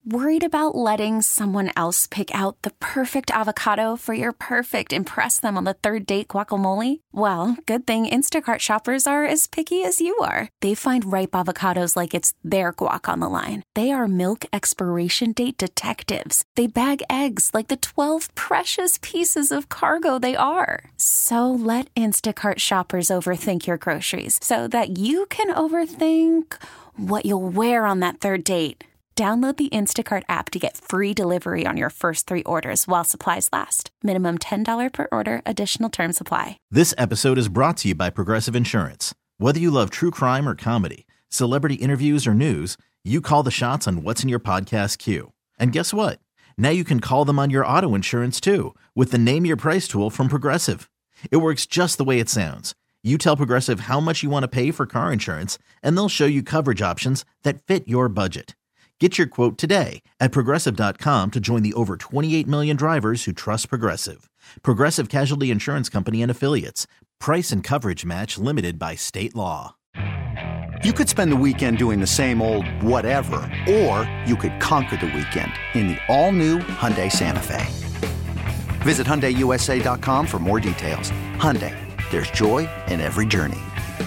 Worried about letting someone else pick out the perfect avocado for your perfect impress them on the third date guacamole? Well, good thing Instacart shoppers are as picky as you are. They find ripe avocados like it's their guac on the line. They are milk expiration date detectives. They bag eggs like the 12 precious pieces of cargo they are. So let Instacart shoppers overthink your groceries so that you can overthink what you'll wear on that third date. Download the Instacart app to get free delivery on your first 3 orders while supplies last. Minimum $10 per order. Additional terms apply. This episode is brought to you by Progressive Insurance. Whether you love true crime or comedy, celebrity interviews or news, you call the shots on what's in your podcast queue. And guess what? Now you can call them on your auto insurance too with the Name Your Price tool from Progressive. It works just the way it sounds. You tell Progressive how much you want to pay for car insurance, and they'll show you coverage options that fit your budget. Get your quote today at Progressive.com to join the over 28 million drivers who trust Progressive. Progressive Casualty Insurance Company and Affiliates. Price and coverage match limited by state law. You could spend the weekend doing the same old whatever, or you could conquer the weekend in the all-new Hyundai Santa Fe. Visit HyundaiUSA.com for more details. Hyundai, there's joy in every journey.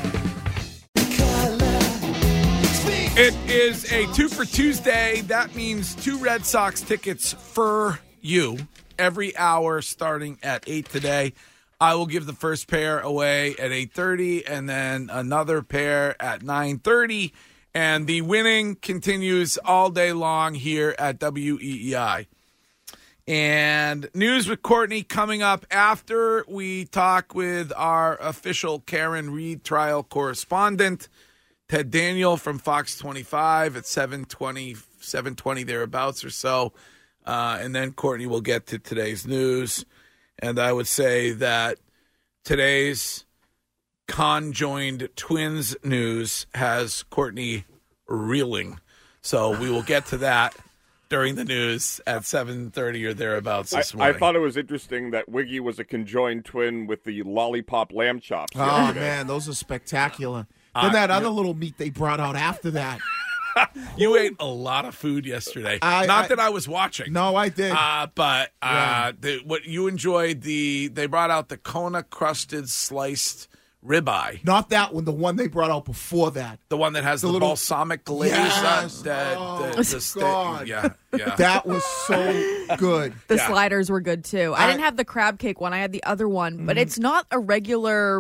It is a 2 for Tuesday. That means 2 Red Sox tickets for you every hour starting at 8 today. I will give the first pair away at 8:30 and then another pair at 9:30. And the winning continues all day long here at WEEI. And news with Courtney coming up after we talk with our official Karen Reed trial correspondent, Ted Daniel from Fox 25 at 7:20 thereabouts or so. And then Courtney will get to today's news. And I would say that today's conjoined twins news has Courtney reeling. So we will get to that during the news at 7:30 or thereabouts this morning. I thought it was interesting that Wiggy was a conjoined twin with the lollipop lamb chops. Oh, man, those are spectacular. Then that other little meat they brought out after that. You ate a lot of food yesterday. Not that I was watching. No, I did. But what you enjoyed, they brought out the Kona crusted sliced ribeye. Not that one, the one they brought out before that. The one that has the little balsamic glaze yes. on the God. Yeah. That was so good. The sliders were good too. I didn't have the crab cake one. I had the other one, but it's not a regular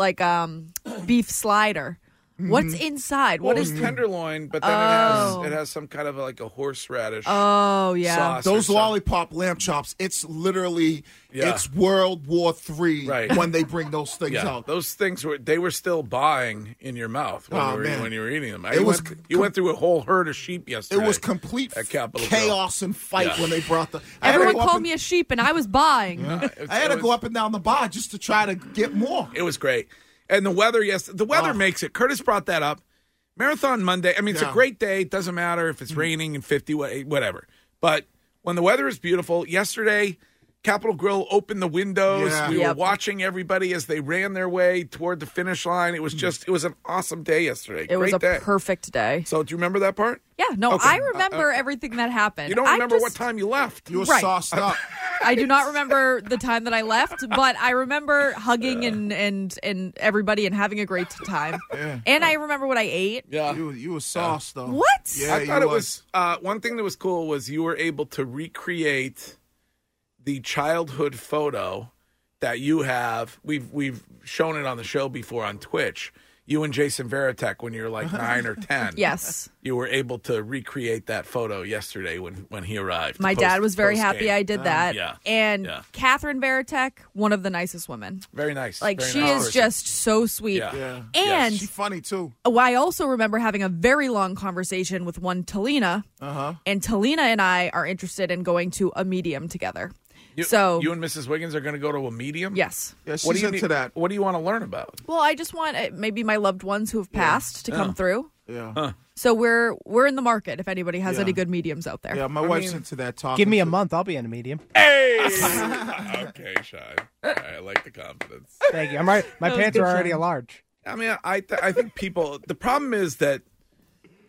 beef slider. What's inside? Well, what is tenderloin? But then it has some kind of like a horseradish. Oh yeah, sauce those lollipop lamb chops. It's literally it's World War III when they bring those things out. Those things were still buying in your mouth when you were eating them. You went through a whole herd of sheep yesterday. It was complete chaos and fight when they brought the. Everyone called me a sheep, and I was buying. Yeah. I had to go up and down the bar just to try to get more. It was great. And the weather, the weather makes it. Curtis brought that up. Marathon Monday, I mean, it's a great day. It doesn't matter if it's raining and 50, whatever. But when the weather is beautiful, yesterday, Capitol Grill opened the windows. Yeah. We were watching everybody as they ran their way toward the finish line. It was an awesome day yesterday. It was a perfect day. So do you remember that part? Yeah, no, okay. I remember everything that happened. You don't remember what time you left. You were sauced up. I do not remember the time that I left, but I remember hugging and everybody and having a great time. Yeah. And I remember what I ate. Yeah, you were sauced though. What? Yeah, I thought it was one thing that was cool was you were able to recreate the childhood photo that you have. We've shown it on the show before on Twitch. You and Jason Veritek when you were like 9 or 10. Yes. You were able to recreate that photo yesterday when he arrived. My dad was very happy I did that. Yeah. And Catherine Veritek, one of the nicest women. Very nice. Like, she is just so sweet. Yeah. And she's funny, too. I also remember having a very long conversation with one Talina. And Talina and I are interested in going to a medium together. You and Mrs. Wiggins are going to go to a medium? Yes. Yeah, she's into that. What do you want to learn about? Well, I just want maybe my loved ones who have passed to come through. Yeah. Huh. So we're in I if anybody has any good mediums out there. Yeah, my wife's into that talk. Give me a month, I'll be in a medium. Hey! Okay, Shai. I like the confidence. Thank you. I'm right. My pants are already a large. I mean, I think people. The problem is that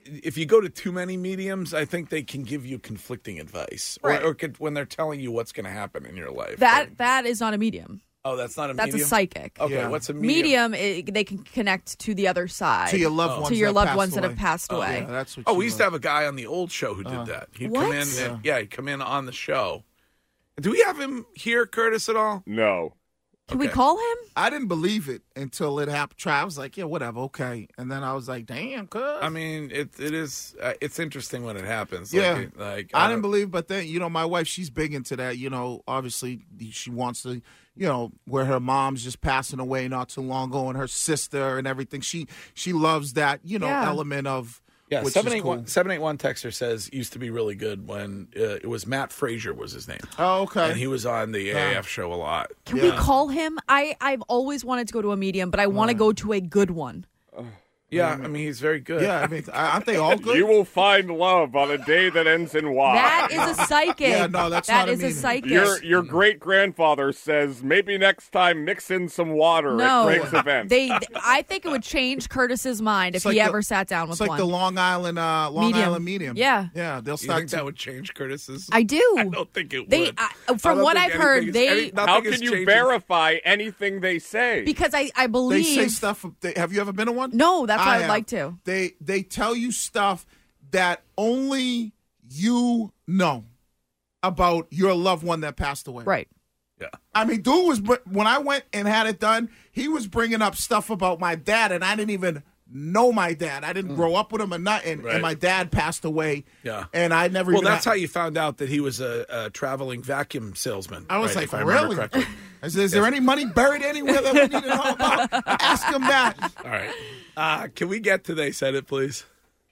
if you go to too many mediums, I think they can give you conflicting advice, Right. or when they're telling you what's going to happen in your life. That is not a medium. Oh, that's not a That's medium? a psychic. Okay, what's a medium? They can connect to the other side. To your loved ones. To your that loved passed ones that away. have passed away. Yeah, that's what. Oh, we used to have a guy on the old show who did that. He'd come What? in. He'd come in on the show. Do we have him here, Curtis, at all? No. Can we call him? I didn't believe it until it happened. I was like, yeah, whatever, okay. And then I was like, damn, cuz. I mean, it is. It's interesting when it happens. Yeah. Like I didn't believe, but then, my wife, she's big into that. Obviously, she wants to, where her mom's just passing away not too long ago, and her sister and everything. She loves that, element of. Yeah, which is cool. 781 texter says used to be really good when it was Matt Frazier was his name. Oh, okay. And he was on the AAF show a lot. Can we call him? I've always wanted to go to a medium, but I want to go to a good one. Yeah, I mean, he's very good. Yeah, I mean, aren't they all good? You will find love on a day that ends in Y. That is a psychic. Yeah, no, that's that not a is a medium. psychic. Your great-grandfather says maybe next time mix in some water No, at Greg's event. I think it would change Curtis's mind if It's like he the- ever sat down with It's like one. the Long Island medium. Yeah. Yeah, they'll You start think that would change Curtis's? I do. I don't think it They, would. from what I've heard, How can you verify anything they say? because I They believe say stuff. Have you ever been to one? No, that's what I I'd have. like to. They tell you stuff that only you know about your loved one that passed away. Right. Yeah. I mean, dude was when I went and had it done, he was bringing up stuff about my dad, and I didn't even know my dad. I didn't grow up with him or nothing, Right. and my dad passed away. Yeah. And I never. Well, even that's how you found out that he was a traveling vacuum salesman. I was right, like, if I remember really? correctly. I said, is there any money buried anywhere that we need to know about? Ask him that. All right. Can we get to They Said It, please?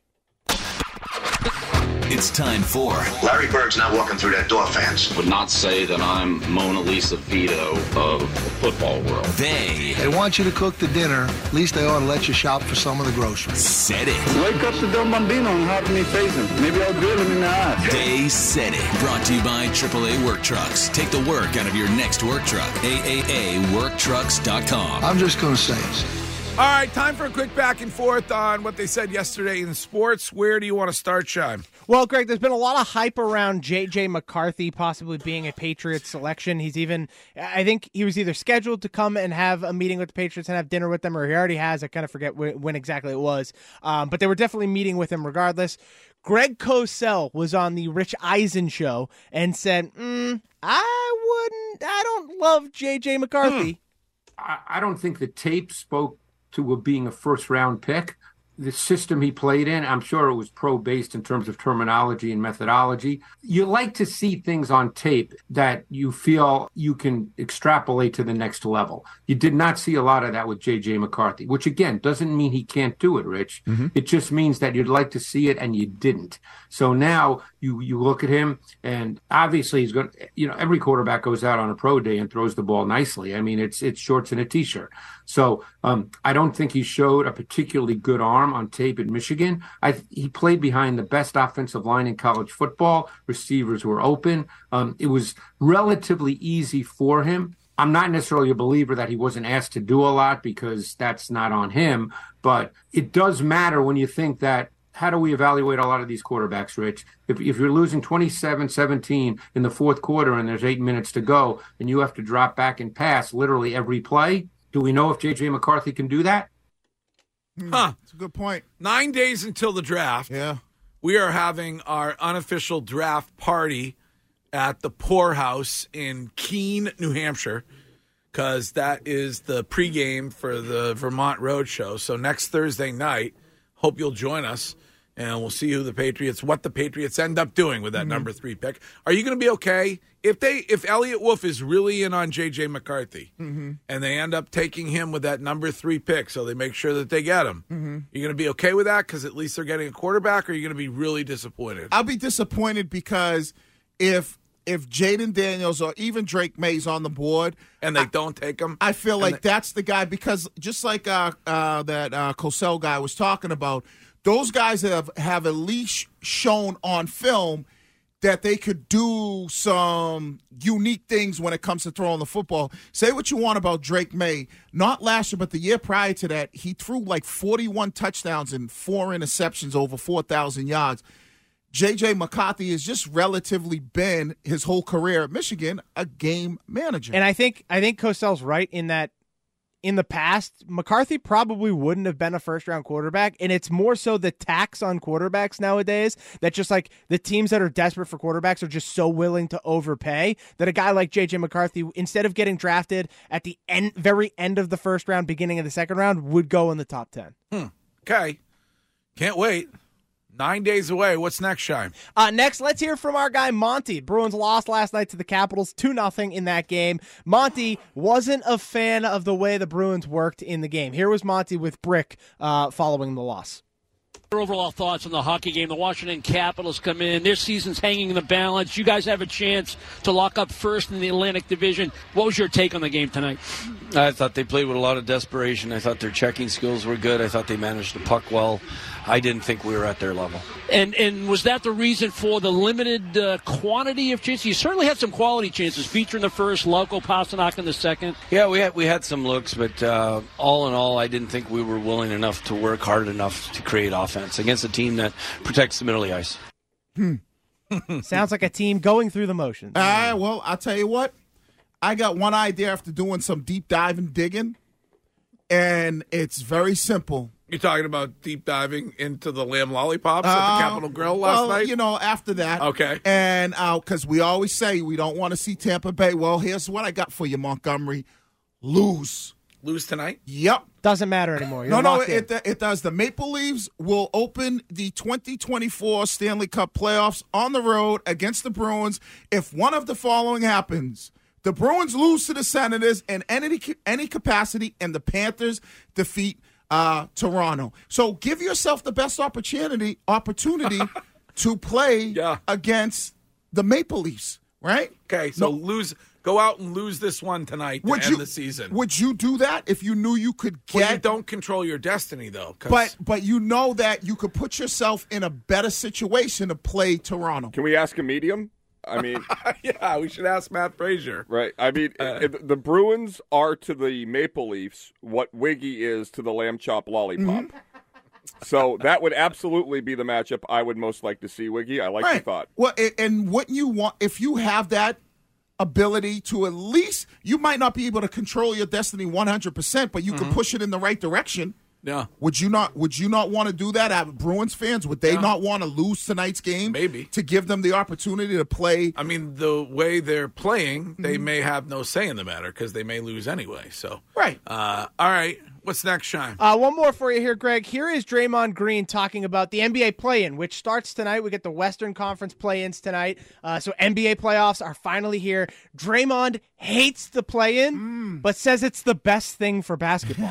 It's time for Larry Bird's not walking through that door, fans. Would not say that I'm Mona Lisa Vito of the football world. They want you to cook the dinner. At least they ought to let you shop for some of the groceries. Said It. Wake up to Del Bambino and have me face him. Maybe I'll drill him in the eye. They Said It. Brought to you by AAA Work Trucks. Take the work out of your next work truck. AAAWorkTrucks.com. I'm just going to say it. All right, time for a quick back and forth on what they said yesterday in sports. Where do you want to start, Shime? Well, Greg, there's been a lot of hype around J.J. McCarthy possibly being a Patriots selection. I think he was either scheduled to come and have a meeting with the Patriots and have dinner with them, or he already has. I kind of forget when exactly it was. But they were definitely meeting with him regardless. Greg Cosell was on the Rich Eisen show and said, I don't love J.J. McCarthy. I don't think the tape spoke to being a first-round pick. The system he played in, I'm sure it was pro-based in terms of terminology and methodology. You like to see things on tape that you feel you can extrapolate to the next level. You did not see a lot of that with J.J. McCarthy, which, again, doesn't mean he can't do it, Rich. Mm-hmm. It just means that you'd like to see it and you didn't. So now you look at him, and obviously he's going to, every quarterback goes out on a pro day and throws the ball nicely. I mean, it's shorts and a T-shirt. So I don't think he showed a particularly good arm on tape at Michigan. He played behind the best offensive line in college football. Receivers were open. It was relatively easy for him. I'm not necessarily a believer that he wasn't asked to do a lot because that's not on him. But it does matter when you think that. How do we evaluate a lot of these quarterbacks, Rich? If you're losing 27-17 in the fourth quarter and there's 8 minutes to go and you have to drop back and pass literally every play, do we know if J.J. McCarthy can do that? That's a good point. 9 days until the draft. Yeah. We are having our unofficial draft party at the Poorhouse in Keene, New Hampshire, because that is the pregame for the Vermont Road Show. So next Thursday night, hope you'll join us, and we'll see what the Patriots end up doing with that number 3 pick. Are you going to be okay if Elliott Wolf is really in on J.J. McCarthy and they end up taking him with that number 3 pick, so they make sure that they get him? You're going to be okay with that because at least they're getting a quarterback, or are you going to be really disappointed? I'll be disappointed because if Jaden Daniels or even Drake May's on the board and they don't take him, I feel like that's the guy, because just like that Cosell guy was talking about, those guys have at least shown on film that they could do some unique things when it comes to throwing the football. Say what you want about Drake May. Not last year, but the year prior to that, he threw like 41 touchdowns and 4 interceptions over 4,000 yards. J.J. McCarthy has just relatively been, his whole career at Michigan, a game manager. And I think Cosell's right in that in the past, McCarthy probably wouldn't have been a first-round quarterback, and it's more so the tax on quarterbacks nowadays that just like the teams that are desperate for quarterbacks are just so willing to overpay that a guy like J.J. McCarthy, instead of getting drafted at the very end of the first round, beginning of the second round, would go in the top 10. Okay. Can't wait. 9 days away. What's next, Shime? Next, let's hear from our guy, Monty. Bruins lost last night to the Capitals 2-0 in that game. Monty wasn't a fan of the way the Bruins worked in the game. Here was Monty with Brick following the loss. Your overall thoughts on the hockey game. The Washington Capitals come in. Their season's hanging in the balance. You guys have a chance to lock up first in the Atlantic Division. What was your take on the game tonight? I thought they played with a lot of desperation. I thought their checking skills were good. I thought they managed the puck well. I didn't think we were at their level. And was that the reason for the limited quantity of chances? You certainly had some quality chances. Feature in the first, Lauko Pasternak in the second. Yeah, we had some looks, but all in all, I didn't think we were willing enough to work hard enough to create offense against a team that protects the middle of the ice. Sounds like a team going through the motions. Well, I'll tell you what. I got one idea after doing some deep diving digging, and it's very simple. You're talking about deep diving into the lamb lollipops at the Capitol Grill last night? You know, after that. Okay. And because we always say we don't want to see Tampa Bay. Well, here's what I got for you, Montgomery. Lose. Lose tonight? Yep. Doesn't matter anymore. It does. The Maple Leafs will open the 2024 Stanley Cup playoffs on the road against the Bruins. If one of the following happens, the Bruins lose to the Senators in any capacity, and the Panthers defeat Toronto. So give yourself the best opportunity to play against the Maple Leafs, right? Okay, so go out and lose this one tonight to end the season. Would you do that if you knew you could get? Well, you don't control your destiny, though. But you know that you could put yourself in a better situation to play Toronto. Can we ask a medium? I mean, yeah, we should ask Matt Frazier. Right. I mean, the Bruins are to the Maple Leafs what Wiggy is to the lamb chop lollipop. So that would absolutely be the matchup I would most like to see, Wiggy. I like the thought. Well, and what you want, if you have that ability to at least, you might not be able to control your destiny 100%, but you can push it in the right direction. Yeah. Would you not want to do that? Bruins fans, would they not want to lose tonight's game? Maybe. To give them the opportunity to play. I mean, the way they're playing, they may have no say in the matter because they may lose anyway. So right. All right. What's next, Shine? One more for you here, Greg. Here is Draymond Green talking about the NBA play-in, which starts tonight. We get the Western Conference play-ins tonight. So NBA playoffs are finally here. Draymond hates the play-in, but says it's the best thing for basketball.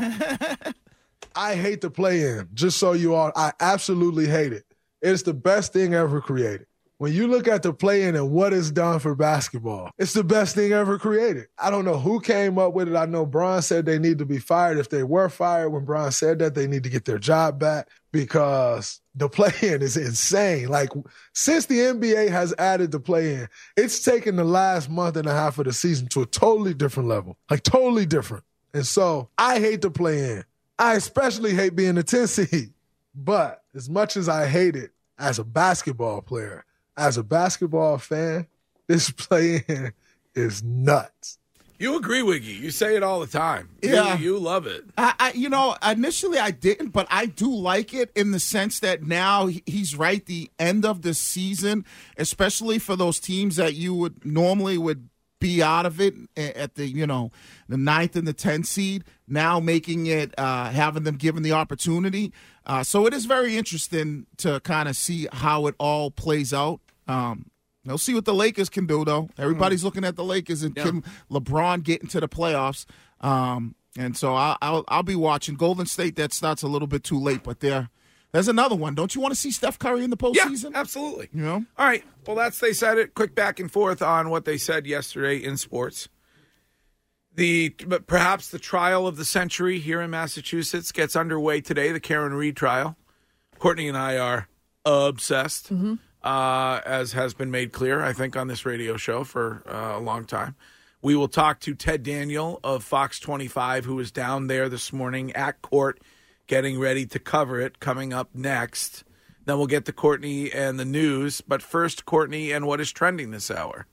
I hate the play-in, just so you all. I absolutely hate it. It's the best thing ever created. When you look at the play-in and what it's done for basketball, it's the best thing ever created. I don't know who came up with it. I know Bron said they need to be fired. If they were fired when Bron said that, they need to get their job back because the play-in is insane. Like, since the NBA has added the play-in, it's taken the last month and a half of the season to a totally different level, like totally different. And so I hate the play-in. I especially hate being the 10 seed. But as much as I hate it as a basketball player, as a basketball fan, this play-in is nuts. You agree, Wiggy. You say it all the time. Yeah. You love it. Initially I didn't, but I do like it in the sense that now he's right. The end of the season, especially for those teams that you would normally be out of it at the 9th and the 10th seed, now making it, having them given the opportunity. So it is very interesting to kind of see how it all plays out. We'll see what the Lakers can do, though. Everybody's looking at the Lakers and can LeBron get into the playoffs. And so I'll be watching. Golden State, that starts a little bit too late, but there's another one. Don't you want to see Steph Curry in the postseason? Yeah, absolutely. All right. Well, they said it. Quick back and forth on what they said yesterday in sports. But perhaps the trial of the century here in Massachusetts gets underway today, the Karen Read trial. Courtney and I are obsessed. as has been made clear, I think, on this radio show for a long time. We will talk to Ted Daniel of Fox 25, who is down there this morning at court getting ready to cover it, coming up next. Then we'll get to Courtney and the news. But first, Courtney and what is trending this hour.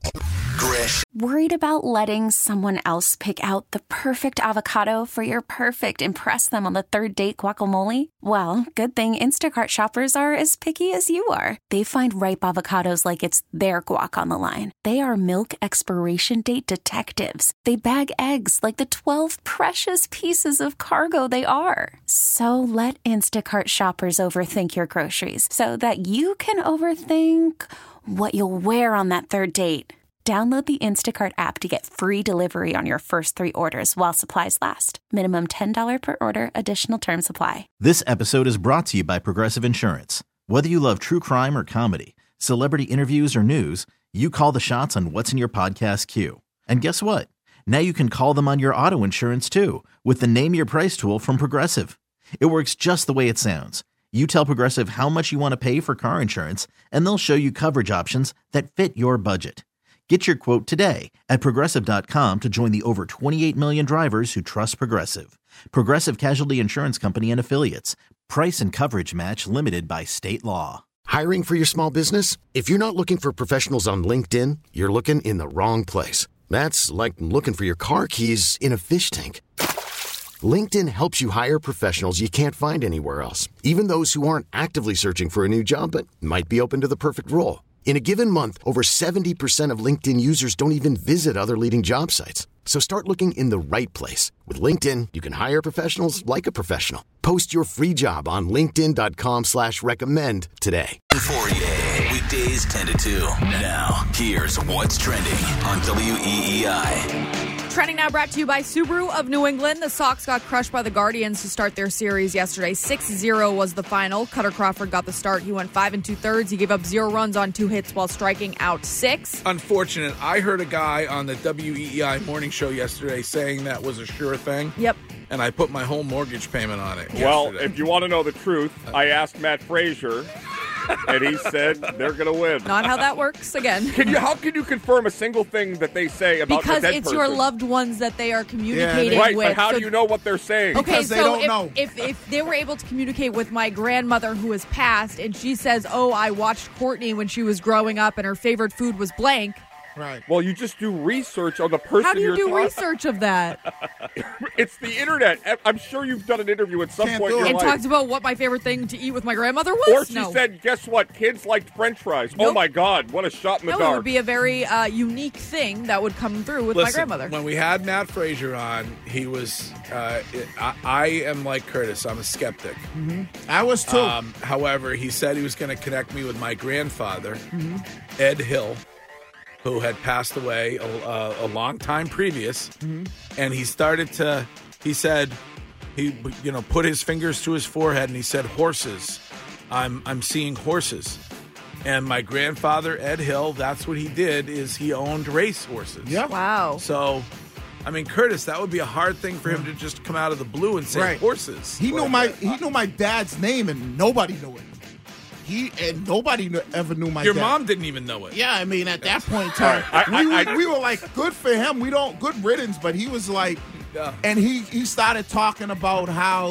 Grish. Worried about letting someone else pick out the perfect avocado for your perfect impress them on the third date guacamole? Well, good thing Instacart shoppers are as picky as you are. They find ripe avocados like it's their guac on the line. They are milk expiration date detectives. They bag eggs like the 12 precious pieces of cargo they are. So let Instacart shoppers overthink your groceries so that you can overthink what you'll wear on that third date. Download the Instacart app to get free delivery on your first 3 orders while supplies last. Minimum $10 per order. Additional terms apply. This episode is brought to you by Progressive Insurance. Whether you love true crime or comedy, celebrity interviews or news, you call the shots on what's in your podcast queue. And guess what? Now you can call them on your auto insurance too with the Name Your Price tool from Progressive. It works just the way it sounds. You tell Progressive how much you want to pay for car insurance, and they'll show you coverage options that fit your budget. Get your quote today at Progressive.com to join the over 28 million drivers who trust Progressive. Progressive Casualty Insurance Company and Affiliates. Price and coverage match limited by state law. Hiring for your small business? If you're not looking for professionals on LinkedIn, you're looking in the wrong place. That's like looking for your car keys in a fish tank. LinkedIn helps you hire professionals you can't find anywhere else, even those who aren't actively searching for a new job but might be open to the perfect role. In a given month, over 70% of LinkedIn users don't even visit other leading job sites. So start looking in the right place. With LinkedIn, you can hire professionals like a professional. Post your free job on linkedin.com/recommend today. For you, weekdays 10 to 2. Now, here's what's trending on WEEI. Trending now brought to you by Subaru of New England. The Sox got crushed by the Guardians to start their series yesterday. 6-0 was the final. Cutter Crawford got the start. He went 5 2/3. He gave up 0 runs on 2 hits while striking out 6. Unfortunate. I heard a guy on the WEEI morning show yesterday saying that was a sure thing. Yep. And I put my whole mortgage payment on it Well, yesterday. if you want to know the truth, I asked Matt Frazier, and he said they're going to win. Not how that works again. How can you confirm a single thing that they say about because a dead it's person? your loved ones that they are communicating right, with. but how do you know what they're saying? Okay, Because they so don't know. If they were able to communicate with my grandmother who has passed, and she says, "Oh, I watched Courtney when she was growing up, and her favorite food was blank." Right. Well, you just do research on the person How do you you're do talking- research of that? It's the internet. I'm sure you've done an interview at some point in your And life. talked about what my favorite thing to eat with my grandmother was? Or she No. said, guess what? Kids liked French fries. Oh, Nope. my God. What a shot in the No, dark. it would be a very unique thing that would come through with my Listen, grandmother. when we had Matt Frazier on, he was, I am like Curtis. I'm a skeptic. Mm-hmm. I was too. However, he said he was going to connect me with my grandfather, Mm-hmm. Ed Hill, who had passed away a long time previous. Mm-hmm. And he started to, he said, he put his fingers to his forehead and he said, horses. I'm seeing horses. And my grandfather, Ed Hill, that's what he did, is he owned race horses. Yeah. Wow. So, I mean, Curtis, that would be a hard thing for him to just come out of the blue and say Right. horses. He knew my dad's name, and nobody knew it. Nobody ever knew my Your dad. mom didn't even know it. Yeah, I mean, at that point in time, we were like, good for him. Good riddance. But he was like, and he started talking about how,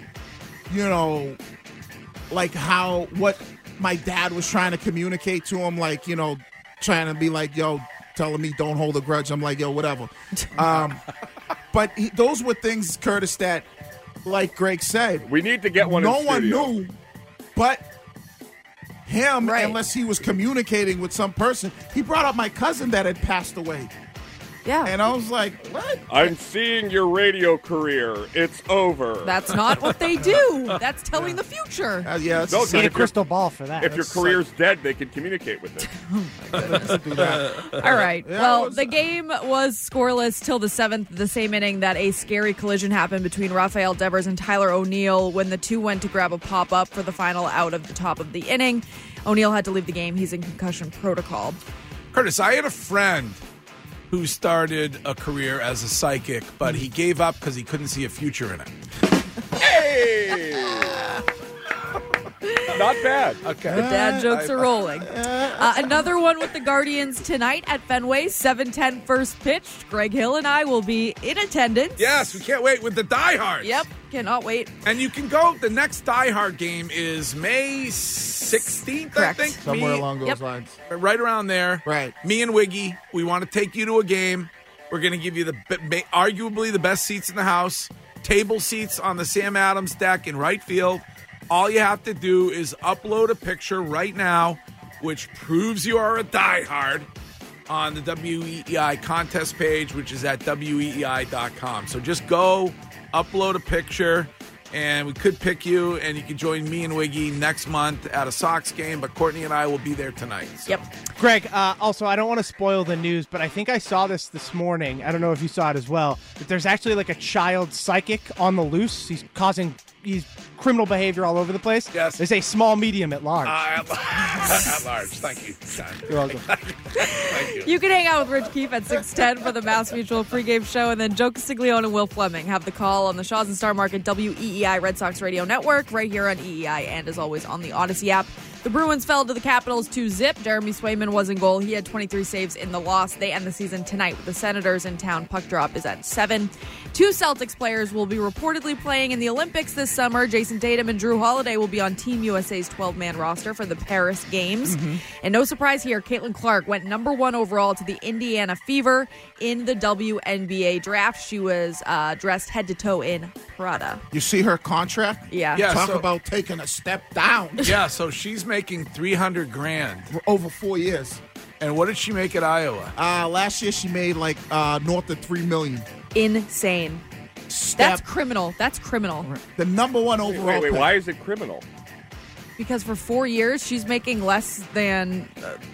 what my dad was trying to communicate to him, trying to be like, yo, telling me don't hold a grudge. I'm like, yo, whatever. But those were things, Curtis, that, like Greg said, we need to get one no in one studio. knew but him, unless he was communicating with some person. He brought up my cousin that had passed away. Yeah. And I was like, what? I'm seeing your radio career. It's over. That's not what they do. That's telling the future. Yeah, No, Need a crystal ball for that. If your career's dead, they can communicate with it. All right. Yeah, Well, the game was scoreless till the 7th, the same inning that a scary collision happened between Rafael Devers and Tyler O'Neill when the two went to grab a pop-up for the final out of the top of the inning. O'Neill had to leave the game. He's in concussion protocol. Curtis, I had a friend who started a career as a psychic, but he gave up because he couldn't see a future in it. Hey! Not bad. Okay. The dad jokes are rolling. Another one with the Guardians tonight at Fenway, 7:10 first pitch. Greg Hill and I will be in attendance. Yes, we can't wait with the diehards. Yep, cannot wait. And you can go, the next diehard game is May 16th, Correct. I think. Somewhere along those lines. Right around there. Right. Me and Wiggy, we want to take you to a game. We're going to give you arguably the best seats in the house, table seats on the Sam Adams deck in right field. All you have to do is upload a picture right now, which proves you are a diehard, on the WEEI contest page, which is at weei.com. So just go, upload a picture, and we could pick you, and you can join me and Wiggy next month at a Sox game, but Courtney and I will be there tonight. So. Yep. Greg, also, I don't want to spoil the news, but I think I saw this morning. I don't know if you saw it as well, that there's actually like a child psychic on the loose. He's criminal behavior all over the place. Yes. They say small, medium, at large. At large. Thank you, John. You're welcome. Thank you. You can hang out with Rich Keefe at 6:10 for the Mass Mutual pregame show, and then Joe Castiglione and Will Fleming have the call on the Shaws and Star Market WEEI Red Sox Radio Network right here on EEI and, as always, on the Odyssey app. The Bruins fell to the Capitals 2-0. Jeremy Swayman was in goal. He had 23 saves in the loss. They end the season tonight with the Senators in town. Puck drop is at 7. 2 Celtics players will be reportedly playing in the Olympics this summer. Jason Tatum and Drew Holiday will be on Team USA's 12-man roster for the Paris Games. Mm-hmm. And no surprise here, Caitlin Clark went number 1 overall to the Indiana Fever in the WNBA draft. She was dressed head to toe in Prada. You see her contract? Yeah. Talk about taking a step down. Yeah, so she's making $300,000 over 4 years. And what did she make at Iowa? Last year she made like north of $3 million. Insane. That's criminal. That's criminal. The number 1 overall. Wait, pick. why is it criminal? Because for 4 years she's making less than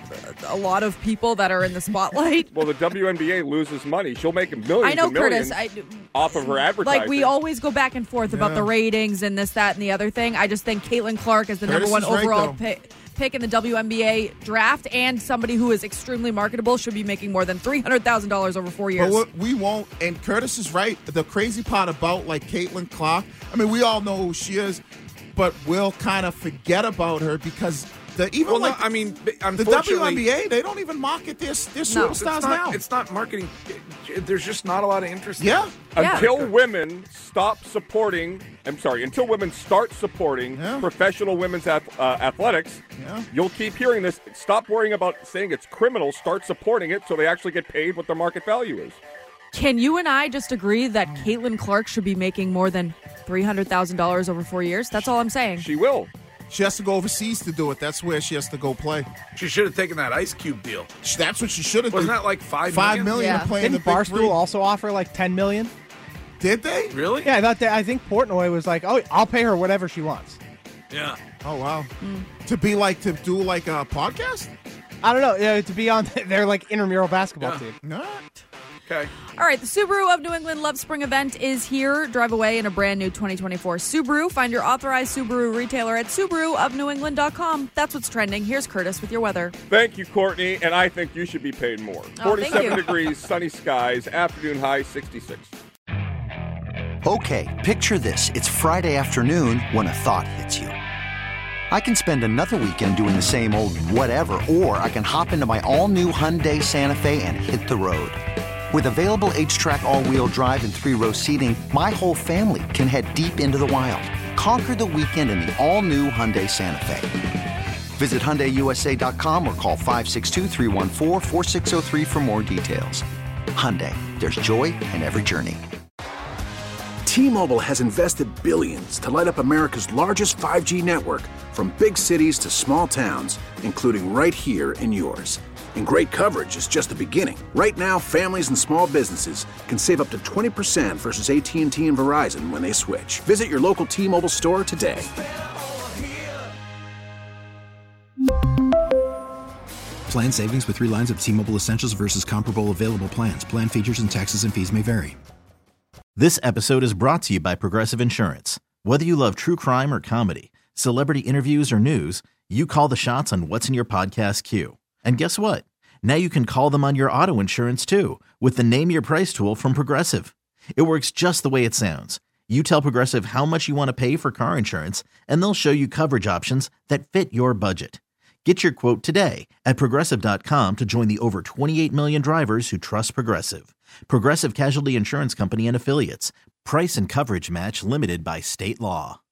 a lot of people that are in the spotlight. Well, the WNBA loses money. She'll make millions. I know, and millions Curtis. off of her advertising. Like, we always go back and forth about the ratings and this, that, and the other thing. I just think Caitlin Clark is the Curtis number 1 is overall right, pick in the WNBA draft, and somebody who is extremely marketable should be making more than $300,000 over 4 years. But we won't. And Curtis is right. The crazy part about like Caitlin Clark, I mean, we all know who she is, but we'll kind of forget about her because the WNBA, they don't even market their superstars now. It's not marketing. There's just not a lot of interest. Yeah. Until women start supporting professional women's athletics, you'll keep hearing this. Stop worrying about saying it's criminal. Start supporting it so they actually get paid what their market value is. Can you and I just agree that Caitlin Clark should be making more than $300,000 over 4 years? That's all I'm saying. She will. She has to go overseas to do it. That's where she has to go play. She should have taken that Ice Cube deal. That's what she should have done. Wasn't that like $5 million to play in the Didn't Big Barstool Three? also offer like $10 million? Did they? Really? Yeah, I think Portnoy was like, "Oh, I'll pay her whatever she wants." Yeah. Oh wow. To do like a podcast? I don't know. To be on their like intramural basketball team. No. Okay. All right, the Subaru of New England Love Spring event is here. Drive away in a brand new 2024 Subaru. Find your authorized Subaru retailer at SubaruofNewEngland.com. That's what's trending. Here's Curtis with your weather. Thank you, Courtney, and I think you should be paid more. 47 degrees, sunny skies, afternoon high 66. Okay, picture this. It's Friday afternoon when a thought hits you. I can spend another weekend doing the same old whatever, or I can hop into my all-new Hyundai Santa Fe and hit the road. With available H-Track all-wheel drive and 3-row seating, my whole family can head deep into the wild. Conquer the weekend in the all-new Hyundai Santa Fe. Visit HyundaiUSA.com or call 562-314-4603 for more details. Hyundai, there's joy in every journey. T-Mobile has invested billions to light up America's largest 5G network, from big cities to small towns, including right here in yours. And great coverage is just the beginning. Right now, families and small businesses can save up to 20% versus AT&T and Verizon when they switch. Visit your local T-Mobile store today. Plan savings with 3 lines of T-Mobile Essentials versus comparable available plans. Plan features and taxes and fees may vary. This episode is brought to you by Progressive Insurance. Whether you love true crime or comedy, celebrity interviews or news, you call the shots on what's in your podcast queue. And guess what? Now you can call them on your auto insurance too with the Name Your Price tool from Progressive. It works just the way it sounds. You tell Progressive how much you want to pay for car insurance, and they'll show you coverage options that fit your budget. Get your quote today at Progressive.com to join the over 28 million drivers who trust Progressive. Progressive Casualty Insurance Company and Affiliates. Price and coverage match limited by state law.